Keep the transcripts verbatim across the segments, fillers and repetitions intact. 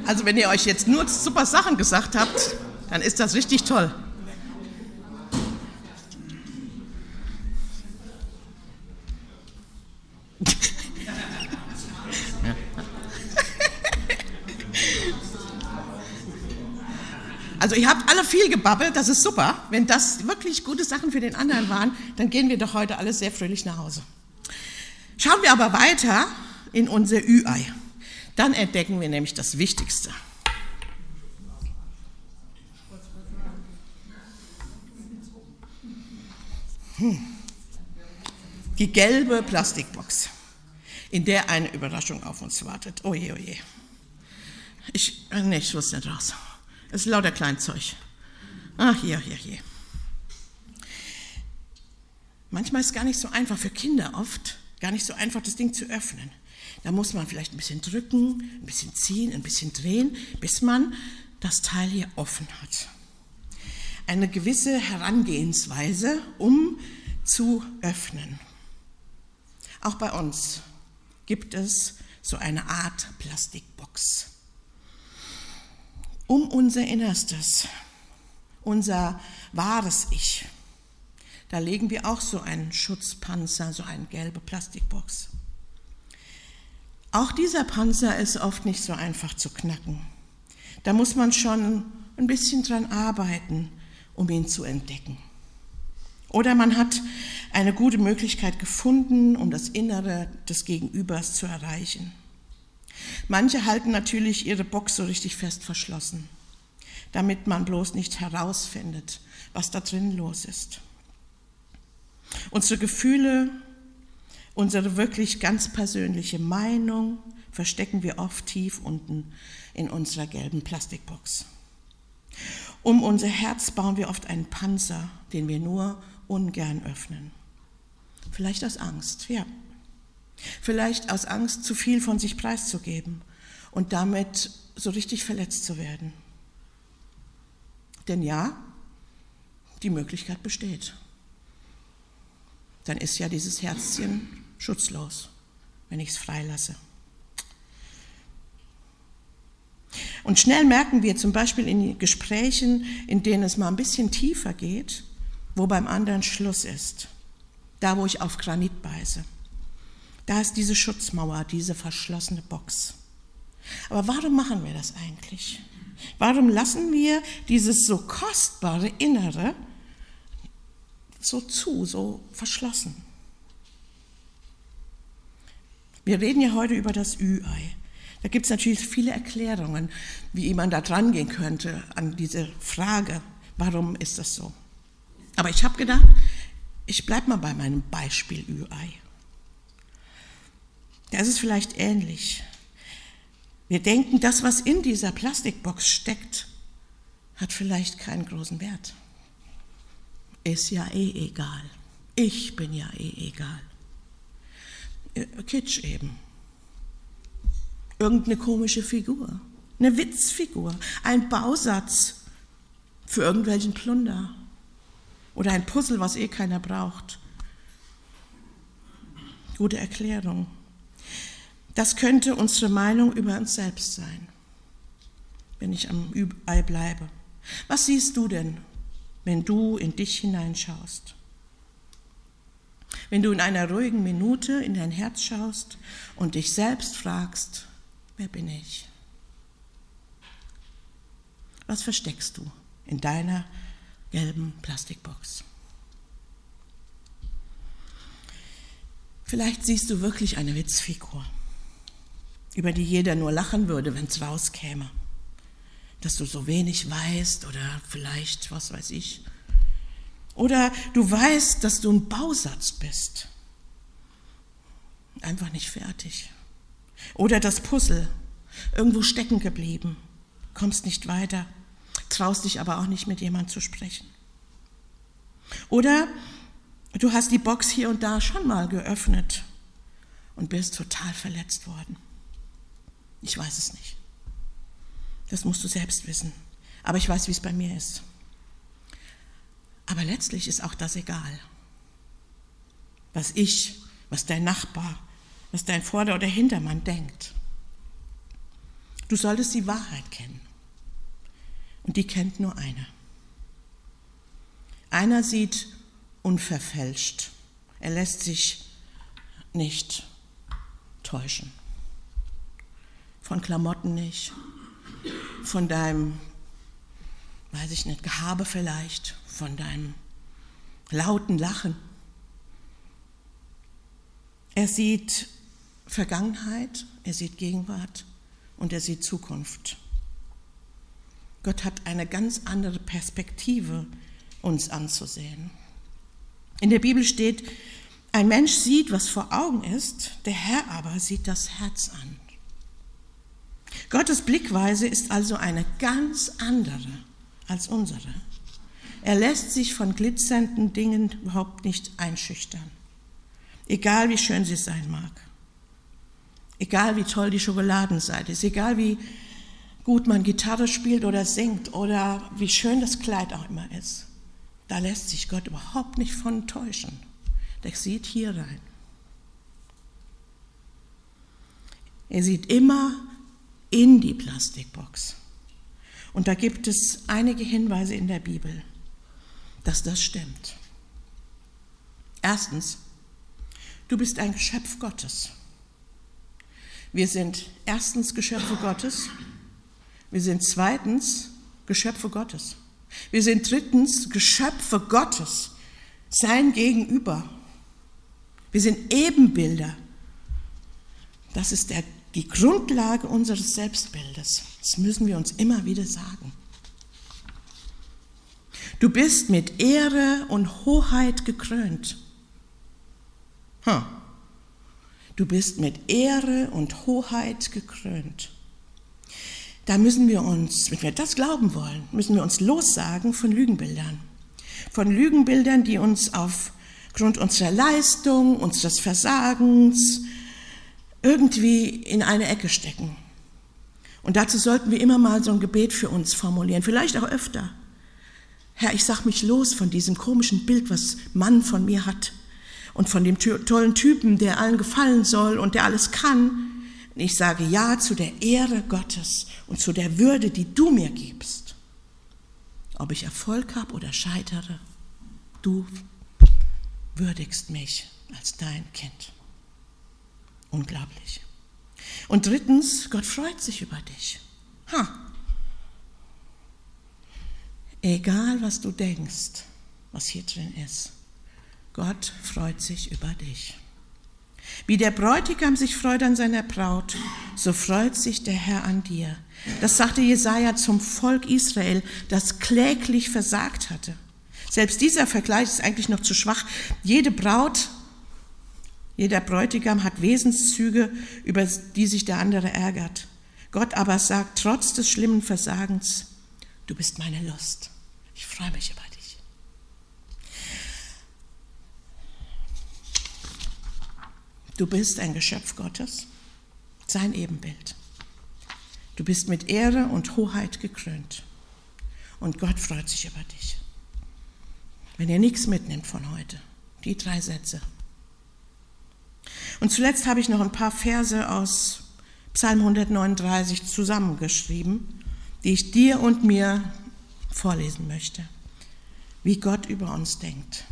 Also wenn ihr euch jetzt nur super Sachen gesagt habt, dann ist das richtig toll. Also ihr habt alle viel gebabbelt, das ist super. Wenn das wirklich gute Sachen für den anderen waren, dann gehen wir doch heute alle sehr fröhlich nach Hause. Schauen wir aber weiter in unser Ü-Ei. Dann entdecken wir nämlich das Wichtigste. Hm. Die gelbe Plastikbox, in der eine Überraschung auf uns wartet. Oje, oje. Ich, nee, ich wusste nicht raus. Es ist lauter Kleinzeug. Ach, hier, hier, hier. Manchmal ist es gar nicht so einfach, für Kinder oft, gar nicht so einfach, das Ding zu öffnen. Da muss man vielleicht ein bisschen drücken, ein bisschen ziehen, ein bisschen drehen, bis man das Teil hier offen hat. Eine gewisse Herangehensweise, um zu öffnen. Auch bei uns gibt es so eine Art Plastikbox. Um unser Innerstes, unser wahres Ich, da legen wir auch so einen Schutzpanzer, so eine gelbe Plastikbox. Auch dieser Panzer ist oft nicht so einfach zu knacken. Da muss man schon ein bisschen dran arbeiten, um ihn zu entdecken. Oder man hat eine gute Möglichkeit gefunden, um das Innere des Gegenübers zu erreichen. Manche halten natürlich ihre Box so richtig fest verschlossen, damit man bloß nicht herausfindet, was da drin los ist. Unsere Gefühle, unsere wirklich ganz persönliche Meinung verstecken wir oft tief unten in unserer gelben Plastikbox. Um unser Herz bauen wir oft einen Panzer, den wir nur ungern öffnen. Vielleicht aus Angst, ja. Vielleicht aus Angst, zu viel von sich preiszugeben und damit so richtig verletzt zu werden. Denn ja, die Möglichkeit besteht. Dann ist ja dieses Herzchen schutzlos, wenn ich es freilasse. Und schnell merken wir zum Beispiel in Gesprächen, in denen es mal ein bisschen tiefer geht, wo beim anderen Schluss ist. Da, wo ich auf Granit beiße. Da ist diese Schutzmauer, diese verschlossene Box. Aber warum machen wir das eigentlich? Warum lassen wir dieses so kostbare Innere so zu, so verschlossen? Wir reden ja heute über das Ü-Ei. Da gibt es natürlich viele Erklärungen, wie man da dran gehen könnte an diese Frage, warum ist das so? Aber ich habe gedacht, ich bleibe mal bei meinem Beispiel Ü-Ei. Da ist es vielleicht ähnlich. Wir denken, das, was in dieser Plastikbox steckt, hat vielleicht keinen großen Wert. Ist ja eh egal. Ich bin ja eh egal. Kitsch eben. Irgendeine komische Figur, eine Witzfigur, ein Bausatz für irgendwelchen Plunder oder ein Puzzle, was eh keiner braucht. Gute Erklärung. Das könnte unsere Meinung über uns selbst sein, wenn ich am Ü-Ei bleibe. Was siehst du denn, wenn du in dich hineinschaust? Wenn du in einer ruhigen Minute in dein Herz schaust und dich selbst fragst, wer bin ich? Was versteckst du in deiner gelben Plastikbox? Vielleicht siehst du wirklich eine Witzfigur, über die jeder nur lachen würde, wenn es rauskäme. Dass du so wenig weißt oder vielleicht, was weiß ich. Oder du weißt, dass du ein Bausatz bist. Einfach nicht fertig. Oder das Puzzle, irgendwo stecken geblieben, kommst nicht weiter, traust dich aber auch nicht mit jemandem zu sprechen. Oder du hast die Box hier und da schon mal geöffnet und bist total verletzt worden. Ich weiß es nicht. Das musst du selbst wissen. Aber ich weiß, wie es bei mir ist. Aber letztlich ist auch das egal. Was ich, was dein Nachbar, was dein Vorder- oder Hintermann denkt. Du solltest die Wahrheit kennen. Und die kennt nur einer. Einer sieht unverfälscht. Er lässt sich nicht täuschen. Von Klamotten nicht, von deinem, weiß ich nicht, Gehabe vielleicht, von deinem lauten Lachen. Er sieht Vergangenheit, er sieht Gegenwart und er sieht Zukunft. Gott hat eine ganz andere Perspektive, uns anzusehen. In der Bibel steht, ein Mensch sieht, was vor Augen ist, der Herr aber sieht das Herz an. Gottes Blickweise ist also eine ganz andere als unsere. Er lässt sich von glitzernden Dingen überhaupt nicht einschüchtern. Egal wie schön sie sein mag. Egal wie toll die Schokoladenseite ist. Egal wie gut man Gitarre spielt oder singt oder wie schön das Kleid auch immer ist. Da lässt sich Gott überhaupt nicht von täuschen. Der sieht hier rein. Er sieht immer in die Plastikbox. Und da gibt es einige Hinweise in der Bibel, dass das stimmt. Erstens, du bist ein Geschöpf Gottes. Wir sind erstens Geschöpfe Gottes. Wir sind zweitens Geschöpfe Gottes. Wir sind drittens Geschöpfe Gottes, sein Gegenüber. Wir sind Ebenbilder. Das ist der, die Grundlage unseres Selbstbildes. Das müssen wir uns immer wieder sagen. Du bist mit Ehre und Hoheit gekrönt. Hm. Du bist mit Ehre und Hoheit gekrönt. Da müssen wir uns, wenn wir das glauben wollen, müssen wir uns lossagen von Lügenbildern. Von Lügenbildern, die uns aufgrund unserer Leistung, unseres Versagens irgendwie in eine Ecke stecken. Und dazu sollten wir immer mal so ein Gebet für uns formulieren, vielleicht auch öfter. Herr, ich sag mich los von diesem komischen Bild, was Mann von mir hat und von dem tollen Typen, der allen gefallen soll und der alles kann. Ich sage ja zu der Ehre Gottes und zu der Würde, die du mir gibst. Ob ich Erfolg habe oder scheitere, du würdigst mich als dein Kind. Unglaublich. Und drittens, Gott freut sich über dich. Ha. Egal, was du denkst, was hier drin ist, Gott freut sich über dich. Wie der Bräutigam sich freut an seiner Braut, so freut sich der Herr an dir. Das sagte Jesaja zum Volk Israel, das kläglich versagt hatte. Selbst dieser Vergleich ist eigentlich noch zu schwach. Jede Braut, jeder Bräutigam hat Wesenszüge, über die sich der andere ärgert. Gott aber sagt, trotz des schlimmen Versagens, du bist meine Lust. Ich freue mich über dich. Du bist ein Geschöpf Gottes, sein Ebenbild. Du bist mit Ehre und Hoheit gekrönt. Und Gott freut sich über dich. Wenn ihr nichts mitnimmt von heute, die drei Sätze. Und zuletzt habe ich noch ein paar Verse aus Psalm hundertneununddreißig zusammengeschrieben, die ich dir und mir vorlesen möchte, wie Gott über uns denkt.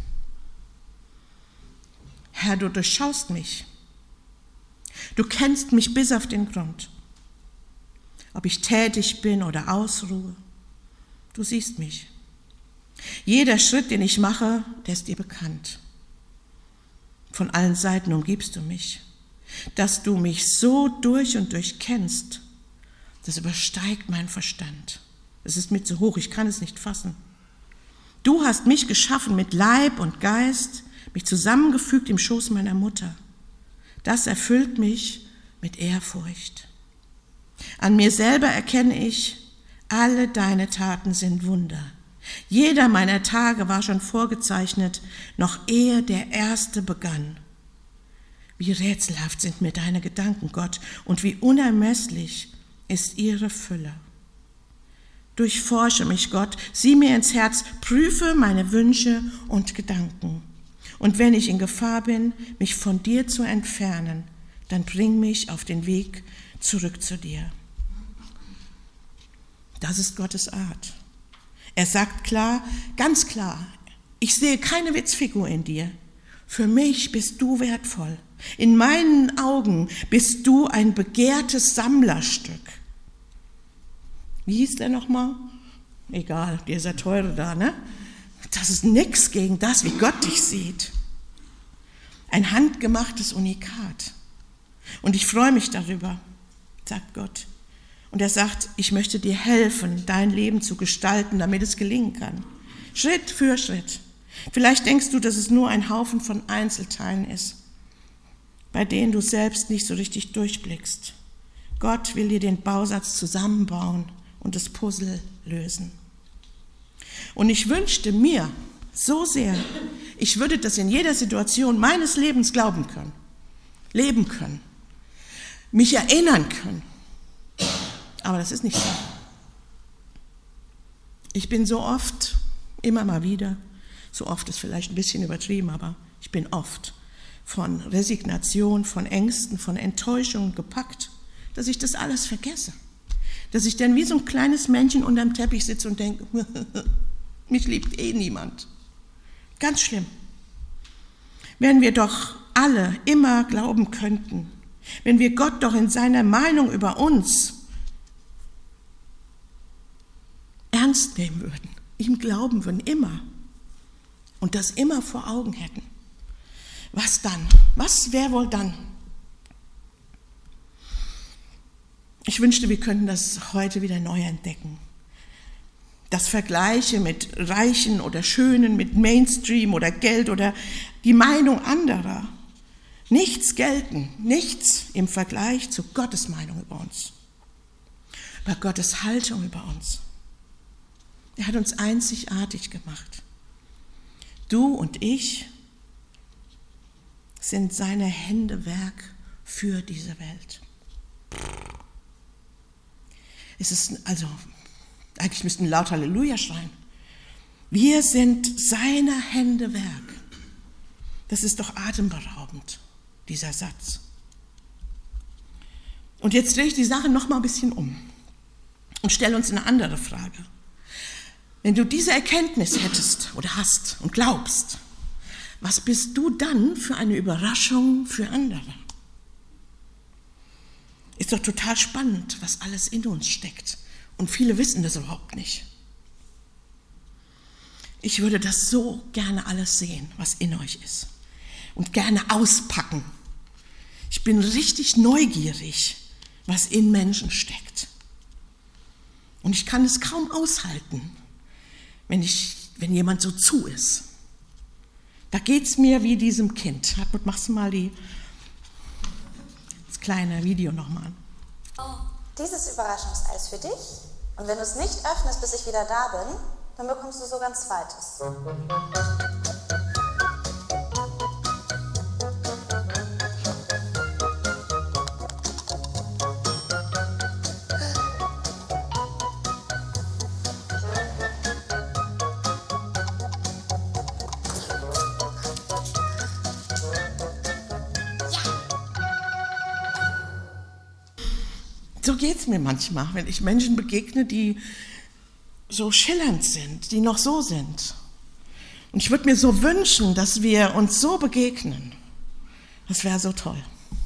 Herr, du durchschaust mich. Du kennst mich bis auf den Grund. Ob ich tätig bin oder ausruhe, du siehst mich. Jeder Schritt, den ich mache, der ist dir bekannt. Von allen Seiten umgibst du mich. Dass du mich so durch und durch kennst, das übersteigt meinen Verstand. Es ist mir zu hoch, ich kann es nicht fassen. Du hast mich geschaffen mit Leib und Geist, mich zusammengefügt im Schoß meiner Mutter. Das erfüllt mich mit Ehrfurcht. An mir selber erkenne ich, alle deine Taten sind Wunder. Jeder meiner Tage war schon vorgezeichnet, noch ehe der erste begann. Wie rätselhaft sind mir deine Gedanken, Gott, und wie unermesslich ist ihre Fülle. Durchforsche mich, Gott, sieh mir ins Herz, prüfe meine Wünsche und Gedanken. Und wenn ich in Gefahr bin, mich von dir zu entfernen, dann bring mich auf den Weg zurück zu dir. Das ist Gottes Art. Er sagt klar, ganz klar, ich sehe keine Witzfigur in dir. Für mich bist du wertvoll. In meinen Augen bist du ein begehrtes Sammlerstück. Wie hieß der nochmal? Egal, dieser Teure da, ne? Das ist nichts gegen das, wie Gott dich sieht. Ein handgemachtes Unikat. Und ich freue mich darüber, sagt Gott. Und er sagt, ich möchte dir helfen, dein Leben zu gestalten, damit es gelingen kann. Schritt für Schritt. Vielleicht denkst du, dass es nur ein Haufen von Einzelteilen ist, bei denen du selbst nicht so richtig durchblickst. Gott will dir den Bausatz zusammenbauen und das Puzzle lösen. Und ich wünschte mir so sehr, ich würde das in jeder Situation meines Lebens glauben können, leben können, mich erinnern können. Aber das ist nicht so. Ich bin so oft, immer mal wieder, so oft ist vielleicht ein bisschen übertrieben, aber ich bin oft von Resignation, von Ängsten, von Enttäuschungen gepackt, dass ich das alles vergesse. Dass ich dann wie so ein kleines Männchen unterm Teppich sitze und denke, mich liebt eh niemand. Ganz schlimm. Wenn wir doch alle immer glauben könnten, wenn wir Gott doch in seiner Meinung über uns ernst nehmen würden, ihm glauben würden, immer, und das immer vor Augen hätten, was dann? Was wäre wohl dann? Ich wünschte, wir könnten das heute wieder neu entdecken. Das Vergleiche mit Reichen oder Schönen, mit Mainstream oder Geld oder die Meinung anderer. Nichts gelten, nichts im Vergleich zu Gottes Meinung über uns, über Gottes Haltung über uns. Er hat uns einzigartig gemacht. Du und ich sind seine Händewerk für diese Welt. Es ist also, eigentlich müssten wir laut Halleluja schreien. Wir sind seine Händewerk. Das ist doch atemberaubend, dieser Satz. Und jetzt drehe ich die Sache noch mal ein bisschen um und stelle uns eine andere Frage. Wenn du diese Erkenntnis hättest oder hast und glaubst, was bist du dann für eine Überraschung für andere? Ist doch total spannend, was alles in uns steckt. Und viele wissen das überhaupt nicht. Ich würde das so gerne alles sehen, was in euch ist. Und gerne auspacken. Ich bin richtig neugierig, was in Menschen steckt. Und ich kann es kaum aushalten, wenn, ich, wenn jemand so zu ist. Da geht es mir wie diesem Kind. Hartmut, machst du mal die, das kleine Video nochmal an. Dieses Überraschungseis ist für dich. Und wenn du es nicht öffnest, bis ich wieder da bin, dann bekommst du sogar ein zweites. So geht es mir manchmal, wenn ich Menschen begegne, die so schillernd sind, die noch so sind. Und ich würde mir so wünschen, dass wir uns so begegnen. Das wäre so toll.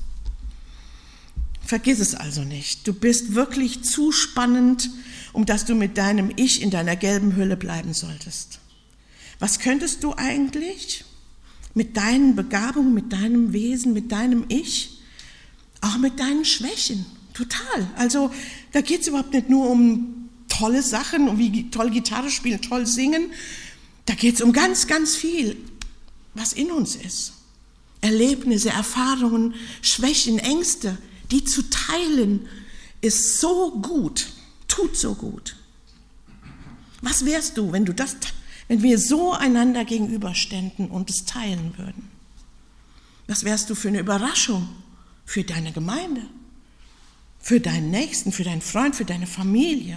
Vergiss es also nicht. Du bist wirklich zu spannend, um dass du mit deinem Ich in deiner gelben Hülle bleiben solltest. Was könntest du eigentlich mit deinen Begabungen, mit deinem Wesen, mit deinem Ich, auch mit deinen Schwächen? Total. Also da geht es überhaupt nicht nur um tolle Sachen, um wie toll Gitarre spielen, toll singen. Da geht es um ganz, ganz viel, was in uns ist. Erlebnisse, Erfahrungen, Schwächen, Ängste, die zu teilen, ist so gut, tut so gut. Was wärst du, wenn du das, wenn wir so einander gegenüberständen und es teilen würden? Was wärst du für eine Überraschung für deine Gemeinde? Für deinen Nächsten, für deinen Freund, für deine Familie.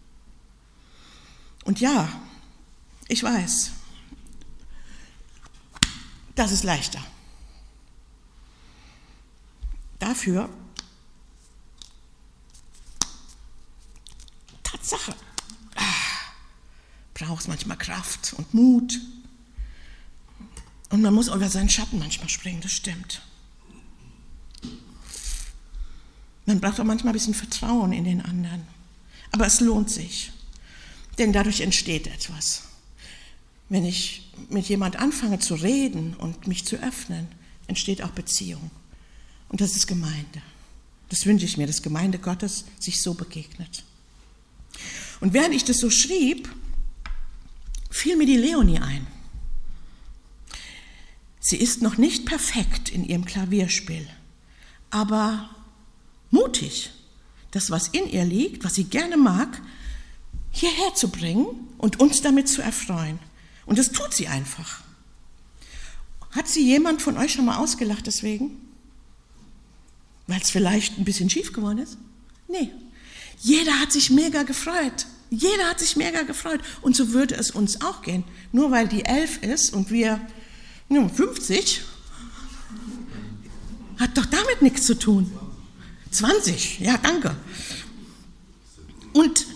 Und ja, ich weiß, das ist leichter. Dafür Sache. Ah, braucht manchmal Kraft und Mut. Und man muss über seinen Schatten manchmal springen, das stimmt. Man braucht auch manchmal ein bisschen Vertrauen in den anderen. Aber es lohnt sich, denn dadurch entsteht etwas. Wenn ich mit jemand anfange zu reden und mich zu öffnen, entsteht auch Beziehung. Und das ist Gemeinde. Das wünsche ich mir, dass Gemeinde Gottes sich so begegnet. Und während ich das so schrieb, fiel mir die Leonie ein. Sie ist noch nicht perfekt in ihrem Klavierspiel, aber mutig, das, was in ihr liegt, was sie gerne mag, hierher zu bringen und uns damit zu erfreuen. Und das tut sie einfach. Hat sie jemand von euch schon mal ausgelacht deswegen? Weil es vielleicht ein bisschen schief geworden ist? Nee. Jeder hat sich mega gefreut. Jeder hat sich mega gefreut. Und so würde es uns auch gehen. Nur weil die elf ist und wir ja, fünfzig, hat doch damit nichts zu tun. zwanzig, ja, danke. Und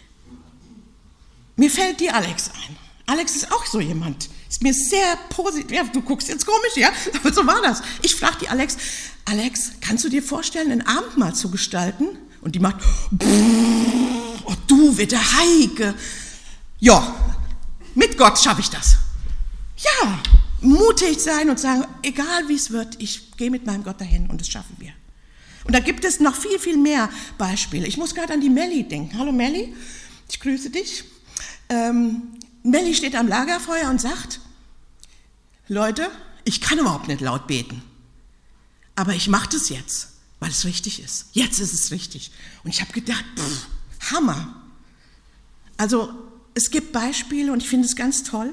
mir fällt die Alex ein. Alex ist auch so jemand. Ist mir sehr positiv. Ja, du guckst jetzt komisch, ja, aber so war das. Ich frage die Alex, Alex, kannst du dir vorstellen, ein Abendmahl zu gestalten? Und die macht, oh, du wird der Heike. Ja, mit Gott schaffe ich das. Ja, mutig sein und sagen, egal wie es wird, ich gehe mit meinem Gott dahin und das schaffen wir. Und da gibt es noch viel, viel mehr Beispiele. Ich muss gerade an die Melli denken. Hallo Melli, ich grüße dich. Ähm, Melli steht am Lagerfeuer und sagt, Leute, ich kann überhaupt nicht laut beten, aber ich mache das jetzt, weil es richtig ist. Jetzt ist es richtig. Und ich habe gedacht, pff, Hammer. Also es gibt Beispiele und ich finde es ganz toll.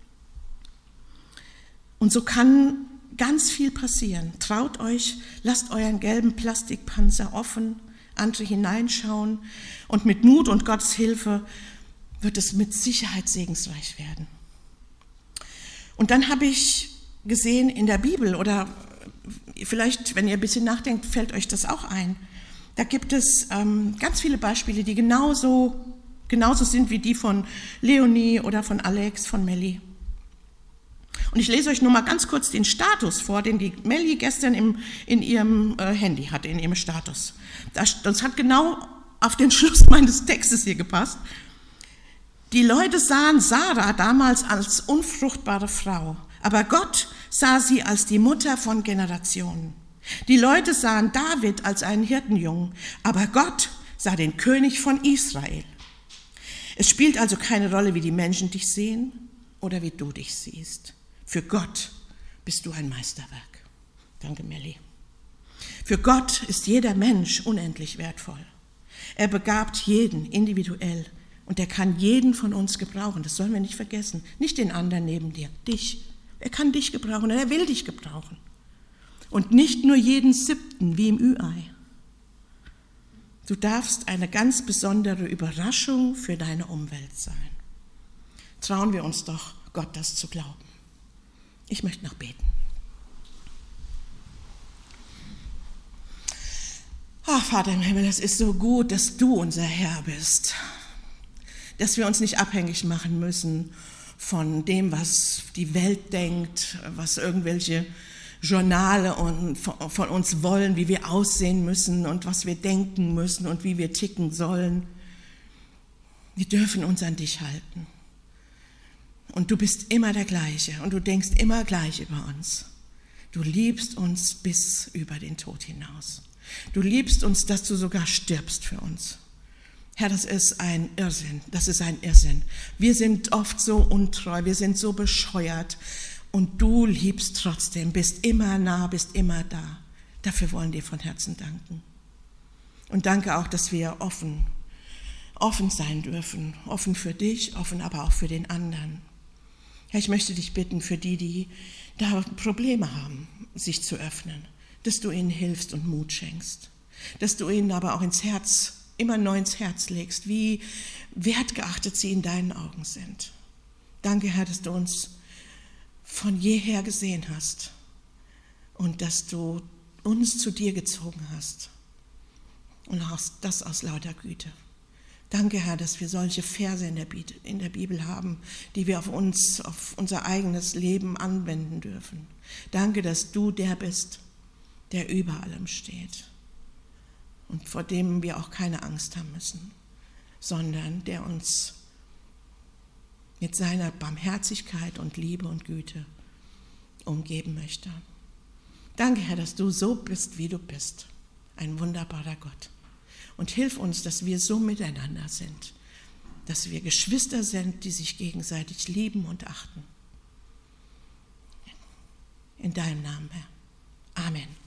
Und so kann ganz viel passieren. Traut euch, lasst euren gelben Plastikpanzer offen, andere hineinschauen und mit Mut und Gottes Hilfe wird es mit Sicherheit segensreich werden. Und dann habe ich gesehen in der Bibel, oder vielleicht, wenn ihr ein bisschen nachdenkt, fällt euch das auch ein, da gibt es ähm, ganz viele Beispiele, die genauso, genauso sind wie die von Leonie oder von Alex, von Melli. Und ich lese euch nur mal ganz kurz den Status vor, den die Melli gestern im, in ihrem äh, Handy hatte, in ihrem Status. Das, das hat genau auf den Schluss meines Textes hier gepasst. Die Leute sahen Sarah damals als unfruchtbare Frau, aber Gott sah sie als die Mutter von Generationen. Die Leute sahen David als einen Hirtenjungen, aber Gott sah den König von Israel. Es spielt also keine Rolle, wie die Menschen dich sehen oder wie du dich siehst. Für Gott bist du ein Meisterwerk. Danke, Melli. Für Gott ist jeder Mensch unendlich wertvoll. Er begabt jeden individuell und er kann jeden von uns gebrauchen. Das sollen wir nicht vergessen. Nicht den anderen neben dir, dich. Er kann dich gebrauchen und er will dich gebrauchen. Und nicht nur jeden Siebten wie im Ü-Ei. Du darfst eine ganz besondere Überraschung für deine Umwelt sein. Trauen wir uns doch, Gott das zu glauben. Ich möchte noch beten. Oh, Vater im Himmel, es ist so gut, dass du unser Herr bist. Dass wir uns nicht abhängig machen müssen von dem, was die Welt denkt, was irgendwelche Journale von uns wollen, wie wir aussehen müssen und was wir denken müssen und wie wir ticken sollen. Wir dürfen uns an dich halten. Und du bist immer der Gleiche und du denkst immer gleich über uns. Du liebst uns bis über den Tod hinaus. Du liebst uns, dass du sogar stirbst für uns. Herr, das ist ein Irrsinn, das ist ein Irrsinn. Wir sind oft so untreu, wir sind so bescheuert und du liebst trotzdem, bist immer nah, bist immer da. Dafür wollen wir von Herzen danken. Und danke auch, dass wir offen, offen sein dürfen, offen für dich, offen aber auch für den anderen. Herr, ich möchte dich bitten für die, die da Probleme haben, sich zu öffnen, dass du ihnen hilfst und Mut schenkst, dass du ihnen aber auch ins Herz, immer neu ins Herz legst, wie wertgeachtet sie in deinen Augen sind. Danke, Herr, dass du uns von jeher gesehen hast und dass du uns zu dir gezogen hast und das aus lauter Güte. Danke, Herr, dass wir solche Verse in der Bibel haben, die wir auf uns, auf unser eigenes Leben anwenden dürfen. Danke, dass du der bist, der über allem steht und vor dem wir auch keine Angst haben müssen, sondern der uns mit seiner Barmherzigkeit und Liebe und Güte umgeben möchte. Danke, Herr, dass du so bist, wie du bist, ein wunderbarer Gott. Und hilf uns, dass wir so miteinander sind, dass wir Geschwister sind, die sich gegenseitig lieben und achten. In deinem Namen, Herr. Amen.